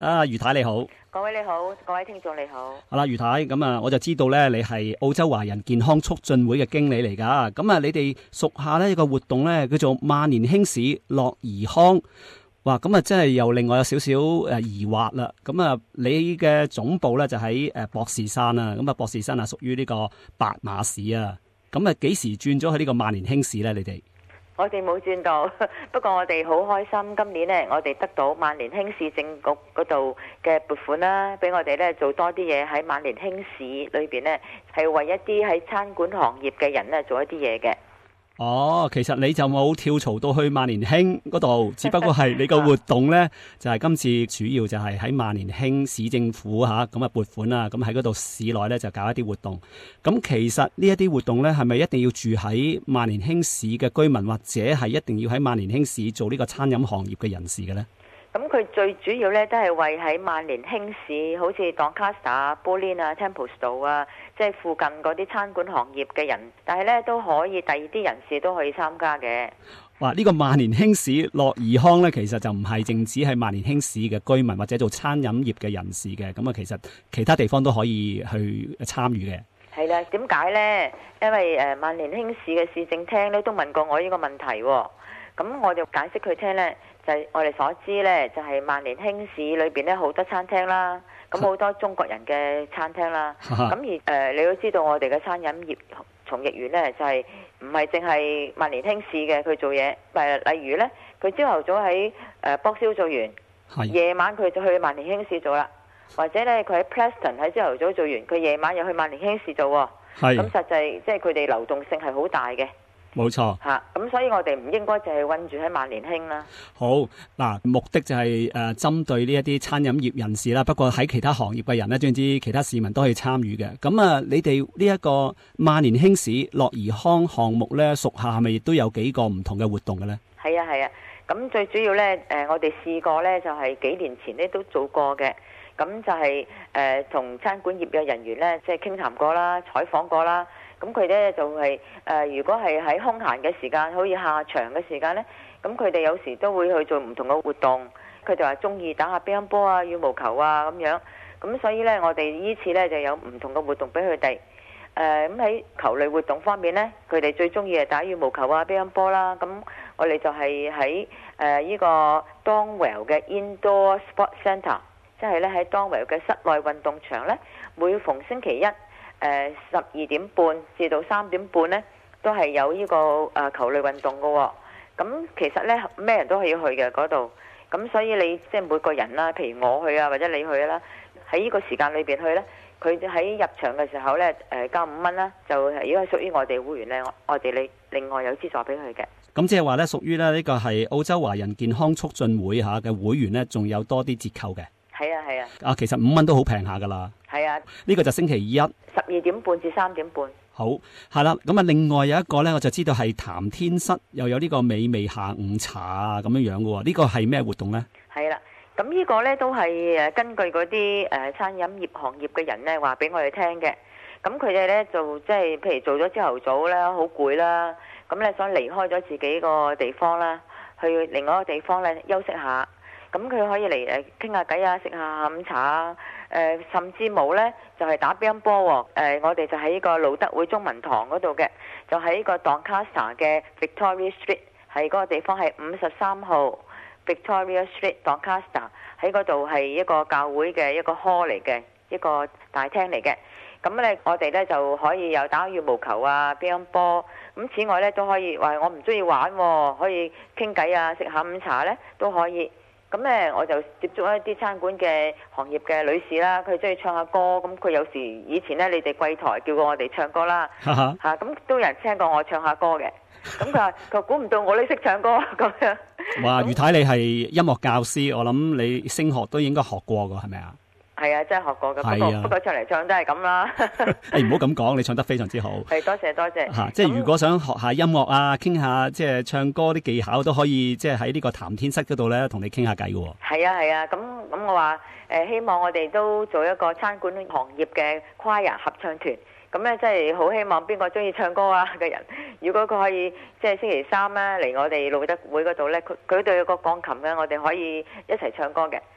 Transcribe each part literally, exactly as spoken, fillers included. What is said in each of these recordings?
啊，余太你好。 各位你好，各位聽眾你好。 好啦，余太，咁啊，我就知道咧，你係澳洲華人健康促進會嘅經理嚟噶。咁啊，你哋屬下呢一個活動咧，叫做萬年輕市樂怡康。哇，咁啊，真係又另外有少少誒疑惑啦。咁啊，你嘅總部咧就喺誒博士山啊。咁啊，博士山啊屬於呢個白馬市啊。咁啊，幾時轉咗去呢個萬年輕市咧？你哋？ 我哋冇轉到，不過我哋好開心。今年呢，我哋得到萬年興市政局嗰度嘅撥款啦，俾我哋呢做多啲嘢喺萬年興市裏邊呢，係為一啲喺餐館行業嘅人呢做一啲嘢嘅。 哦，其實你就冇跳槽到去萬年興嗰度，只不過係你個活動呢，就係今次主要就係喺萬年興市政府吓咁啊撥款啦，咁喺嗰度市內呢，就搞一啲活動。咁其實呢一啲活動呢，係咪一定要住喺萬年興市嘅居民，或者係一定要喺萬年興市做呢個餐飲行業嘅人士嘅呢？ 咁佢最主要咧都係為喺萬年興市，好似 Doncaster 啊、Bullinn 啊、Templestowe 啊，即係附近嗰啲餐館行業嘅人，但係咧都可以第二啲人士都可以參加嘅。 哇！呢個萬年興市樂怡康咧，其實就唔係淨止係萬年興市嘅居民或者做餐飲業嘅人士嘅，咁啊，其實其他地方都可以去參與嘅。 係啦，點解呢？因為誒萬年興市嘅市政廳咧都問過我呢個問題喎，咁我就解釋佢聽呢。就係我哋所知呢，就係萬年興市裏邊呢好多餐廳啦，咁好多中國人嘅餐廳啦。咁而誒、呃，你都知道我哋嘅餐飲業從業員呢，就係唔係淨係萬年興市嘅佢做嘢，誒例如呢，佢朝頭早喺誒博銷做完，夜晚佢就去萬年興市做啦，或者呢，佢喺 Preston 喺朝頭早做完，佢夜晚又去萬年興市做喎。咁實際即係佢哋流動性係好大嘅。 冇錯嚇，咁所以我哋唔應該就係韞住喺萬年興啦。 好嗱，目的就係誒針對呢一啲餐飲業人士啦。不過喺其他行業嘅人咧，總之其他市民都可以參與嘅。咁啊，你哋呢一個萬年興市樂怡康項目咧，屬下係咪亦都有幾個唔同嘅活動嘅咧？ 係啊係啊，咁最主要咧誒，我哋試過咧就係幾年前咧都做過嘅。咁就係誒同餐館業嘅人員咧，即係傾談過啦，採訪過啦。咁佢咧就係、是、誒、呃，如果係喺空閒嘅時間，好似下場嘅時間咧，咁佢哋有時都會去做唔同嘅活動。佢哋話中意打下乒乓波啊、羽毛球啊咁樣。咁所以咧，我哋呢次咧就有唔同嘅活動俾佢哋。誒咁喺球類活動方面咧，佢哋最中意係打羽毛球啊、乒乓波啦。咁我哋就係喺誒呢個 Donwell 嘅 Indoor Sport Centre，即係咧喺 Donwell 嘅室內運動場咧，每逢星期一。誒十二點半至到三點半呢，都係有呢個誒球類運動嘅喎。咁其實呢，咩人都可以去嘅嗰度。咁所以你即係每個人啦，譬如我去啊，或者你去啦，喺呢個時間裏邊去呢，佢喺入場嘅時候呢，誒交五蚊啦，就如果係屬於我哋會員呢，我哋另另外有資助俾佢嘅。 咁即係話呢，屬於呢呢個係澳洲華人健康促進會下嘅會員呢，仲有多啲折扣嘅。 係啊係啊。 啊，其實五蚊都好平下噶啦。係啊。呢個就星期一。 十二點半至三點半。 好，係啦。咁啊，另外有一個咧，我就知道係談天室，又有呢個美味下午茶啊，咁樣樣嘅喎。呢個係咩活動咧？係啦，咁呢個咧都係誒根據嗰啲誒餐飲業行業嘅人咧話俾我哋聽嘅。咁佢哋咧就即係譬如做咗朝頭早啦，好攰啦，咁咧想離開咗自己個地方啦，去另外一個地方咧休息下。咁佢可以嚟誒傾下偈啊，食下下午茶啊。誒、呃、甚至冇呢，就係、是、打乒乓波喎。誒、呃、我哋就喺個路德會中文堂嗰度嘅，就喺個 Doncaster 嘅 Victoria Street， 係嗰個地方係五十三號 Victoria Street Doncaster， 喺嗰度係一個教會嘅一個 hall 嚟嘅，一個大廳嚟嘅。咁咧我哋咧就可以有打羽毛球啊、乒乓波。咁此外咧都可以話我唔中意玩喎，可以傾偈啊、食下午茶咧都可以。咁咧，我就接觸一啲餐館嘅行業嘅女士啦，佢中意唱下歌，咁佢有時以前咧，你哋櫃台叫過我哋唱歌啦，嚇咁、啊、都有人聽過我唱下歌嘅，咁佢話佢估唔到我都識唱歌咁樣。哇！余太你係音樂教師，我諗你聲學都應該學過㗎，係咪啊？係啊，真係學過嘅，不過不過唱嚟唱都係咁啦。誒唔好咁講，你唱得非常之好。係多謝多謝。嚇、啊，即係如果想學下音樂啊，傾下即係唱歌啲技巧都可以，即係喺呢個談天室嗰度咧，同你傾下偈嘅喎。係啊係啊，咁咁、啊、我話誒、呃、希望我哋都做一個餐館行業嘅 choir 合唱團。咁咧，即係好希望邊個中意唱歌啊嘅人，如果佢可以即係星期三咧嚟我哋路德會嗰度咧，佢佢對有個鋼琴嘅，我哋可以一齊唱歌嘅。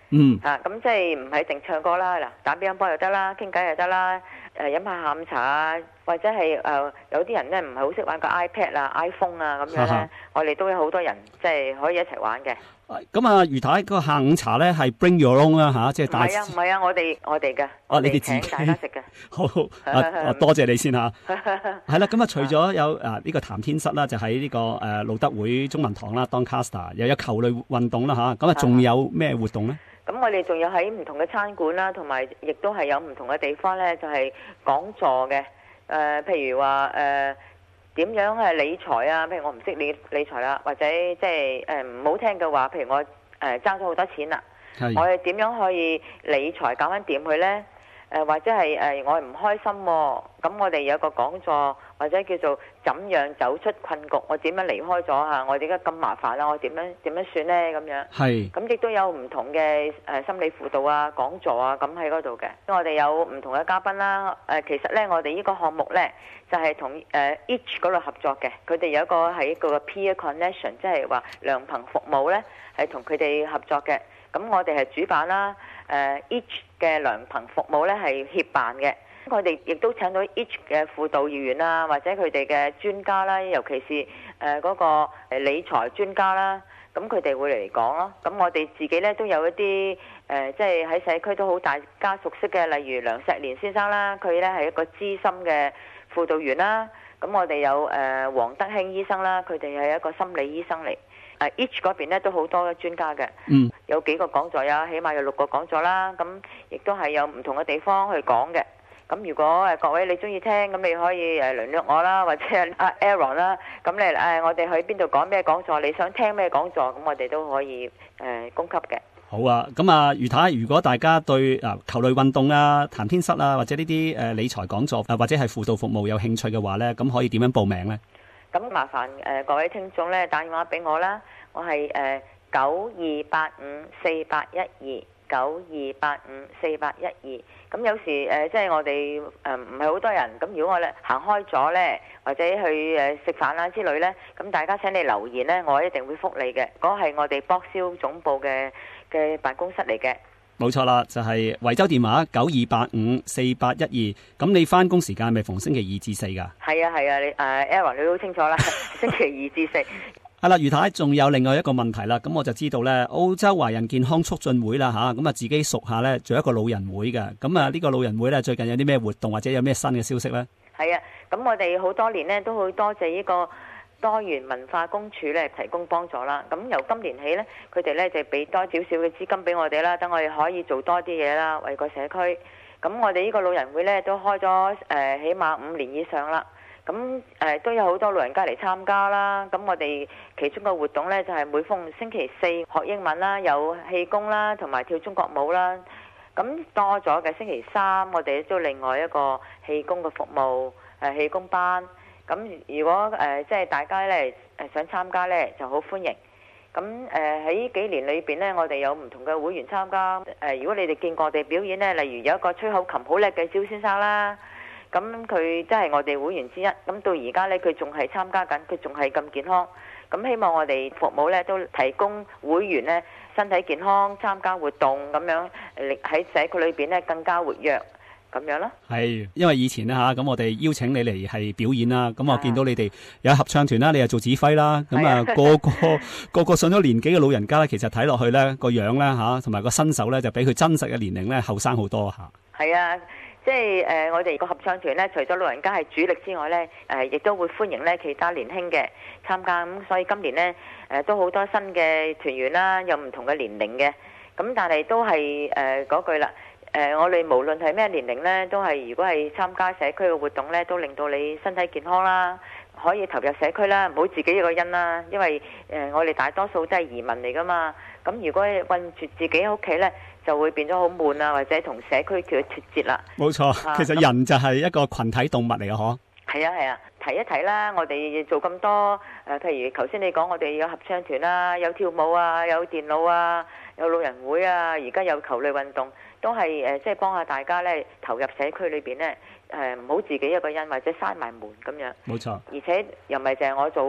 嗯。 嚇、啊，咁即係唔係淨唱歌啦？嗱，打乒乓波又得啦，傾偈又得啦，誒、呃、飲下下午茶啊，或者係誒、呃、有啲人咧唔係好識玩個 iPad 啊、iPhone 啊咁樣咧，我哋都有好多人即係可以一齊玩嘅。 咁啊，余太嗰個下午茶咧係 bring your own 啦嚇，即係帶。唔係啊， 唔係啊，我哋我哋嘅。 哦，你哋自己請大家食嘅。 好，啊多謝你先嚇。係啦，咁啊，除咗有啊呢個談天室啦，就喺呢個誒路德會中文堂啦 Doncaster 又有球類運動啦嚇，咁啊仲有咩活動咧？ 咁我哋仲有喺唔同嘅餐館啦，同埋亦都係有唔同嘅地方咧，就係講座嘅。誒，譬如話誒。點樣係理財啊？譬如我唔識理理財啦，或者即係誒唔好聽嘅話，譬如我誒爭咗好多錢啦，我哋點樣可以理財搞翻掂佢呢？誒、呃、或者係誒、呃、我係唔開心喎、啊，咁我哋有個講座或者叫做怎樣走出困局，我點樣離開咗嚇？我點解咁麻煩啦？我點樣點樣算呢？咁樣係咁亦都有唔同嘅誒、呃、心理輔導啊、講座啊咁喺嗰度嘅。我哋有唔同嘅嘉賓啦。誒、呃、其實呢，我哋呢個項目呢，就係同誒 Each 嗰度合作嘅。佢哋有一個係一個 peer connection，即係話良朋服務呢，係同佢哋合作嘅。咁我哋係主辦啦。誒、uh, Each 嘅良朋服務咧係協辦嘅，我哋亦都請到 Each 嘅輔導員啦，或者佢哋嘅專家啦，尤其是誒嗰、呃那個誒理財專家啦，咁佢哋會嚟講咯。咁我哋自己咧都有一啲誒，即係喺社區都好大家熟悉嘅，例如梁石蓮先生啦，佢咧係一個資深嘅輔導員啦。咁我哋有誒黃、呃、德興醫生啦，佢哋係一個心理醫生嚟。誒 Each 嗰邊咧都好多專家嘅，嗯，有幾個講座呀，起碼有六個講座啦。咁亦都係有唔同嘅地方去講嘅。咁如果誒各位你中意聽，咁你可以誒聯絡我啦，或者阿 Aaron 啦。咁你誒我哋去邊度講咩講座？你想聽咩講座？咁我哋都可以誒供給嘅。 好啊，咁啊，余太，如果大家對啊球類運動啊、談天室啊，或者呢啲誒理財講座啊，或者係輔導服務有興趣嘅話咧，咁可以點樣報名咧？ 咁麻煩誒、呃、各位聽眾咧打電話俾我啦，我係誒九二八五四八一二九二八五四八一二。咁有時誒、呃、即係我哋誒唔係好多人，咁如果我咧行開咗咧，或者去誒食飯啊之類咧，咁大家請你留言咧，我一定會覆你嘅。嗰係我哋博銷總部嘅嘅辦公室嚟嘅。 冇錯啦，就係、是、惠州電話九二八五四八一二。咁你翻工時間係咪逢星期二至四噶？係啊係啊，你誒、uh, Aaron 你都清楚啦，星期二至四。 係啦，余太，仲有另外一個問題啦。咁我就知道咧，澳洲華人健康促進會啦吓，咁啊自己屬下咧做一個老人會嘅。咁啊呢個老人會咧最近有啲咩活動或者有咩新嘅消息咧？ 係啊，咁我哋好多年咧都好多謝呢個多元文化公署咧提供幫助啦。咁由今年起咧，佢哋咧就俾多少少嘅資金俾我哋啦，等我哋可以做多啲嘢啦，為個社區。咁我哋呢個老人會咧都開咗誒、呃、起碼五年以上啦。咁誒、呃、都有好多老人家嚟參加啦。咁我哋其中個活動呢，就係、是、每逢星期四學英文啦，有氣功啦，同埋跳中國舞啦。咁多咗嘅星期三，我哋都另外一個氣功嘅服務誒、呃、氣功班。咁如果誒、呃、即係大家呢誒想參加呢，就好歡迎。咁誒喺呢幾年裏邊呢，我哋有唔同嘅會員參加。誒、呃、如果你哋見過我哋表演呢，例如有一個吹口琴好叻嘅蕭先生啦。咁佢真係我哋會員之一，咁到而家呢，佢仲係參加緊，佢仲係咁健康。咁希望我哋服務呢都提供會員呢身體健康，參加活動咁樣，喺社區裏邊呢更加活躍咁樣咯。係， 因為以前呢，嚇，咁我哋邀請你嚟係表演啦，咁我見到你哋有合唱團啦，你又做指揮啦，咁啊個個個個上咗年紀嘅老人家咧，其實睇落去呢個樣呢，嚇，同埋個身手呢，就比佢真實嘅年齡呢後生好多嚇。 係啊。即係誒、呃，我哋個合唱團咧，除咗老人家係主力之外咧，誒、呃、亦都會歡迎咧其他年輕嘅參加。咁、嗯、所以今年咧誒、呃、都好多新嘅團員啦，有唔同嘅年齡嘅。咁但係都係誒嗰句啦，誒、呃、我哋無論係咩年齡咧，都係如果係參加社區嘅活動咧，都令到你身體健康啦，可以投入社區啦，唔好自己一個人啦。因為誒、呃、我哋大多數都係移民嚟噶嘛。咁如果韞住自己喺屋企咧，就會變咗好悶啊，或者同社區叫脫節啦。 冇錯，其實人就係一個群體動物嚟嘅，嗬。 係啊係啊，提一提啦，我哋做咁多誒、呃，譬如頭先你講，我哋有合唱團啦，有跳舞啊，有電腦啊，有老人會啊，而家有球類運動，都係誒、呃，即係幫下大家咧，投入社區裏邊咧，誒唔好自己一個人或者閂埋門咁樣。冇錯。而且又唔係淨係我做喎，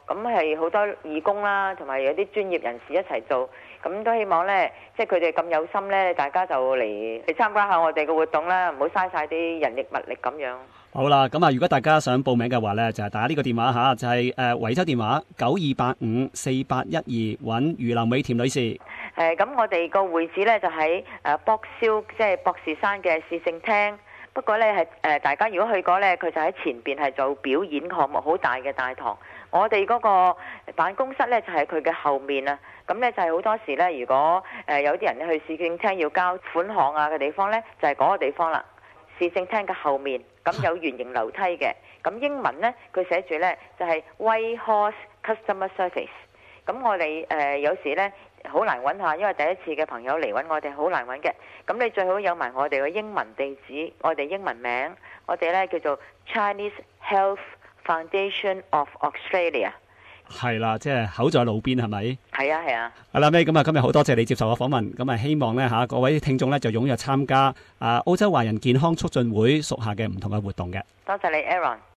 咁係好多義工啦，同埋有啲專業人士一齊做，咁都希望呢，即係佢哋咁有心呢，大家就嚟嚟參加下我哋嘅活動啦，唔好嘥晒啲人力物力咁樣。 好啦，咁啊，如果大家想報名嘅話呢，就係、是、打呢個電話吓，就係誒惠州電話九二八五四八一二，揾余劉美甜女士。誒、 呃，咁我哋個會址呢，就喺誒博霄，即係博士山嘅市政廳。不過呢，係誒、呃，大家如果去過呢，佢就喺前邊係做表演項目，好大嘅大堂。我哋嗰個辦公室呢，就喺佢嘅後面啊。咁呢，就係好多時呢，如果誒、呃、有啲人去市政廳要交款項啊嘅地方呢，就係、是、嗰個地方啦。市政廳嘅後面，咁有圓形樓梯嘅。咁英文呢，佢寫住呢，就係、是、White Horse Customer Service。咁我哋誒、呃、有時呢，好難揾下，因為第一次嘅朋友嚟揾我哋好難揾嘅。咁你最好有埋我哋嘅英文地址，我哋英文名，我哋呢叫做 Chinese Health Foundation of Australia。 係啦，即係口在路邊，係咪？ 係啊，係啊。 阿拉尾咁啊，今日好多謝你接受我訪問，咁啊希望呢，吓各位聽眾呢，就踴躍參加啊澳洲華人健康促進會屬下嘅唔同嘅活動嘅。 多謝你 Aaron。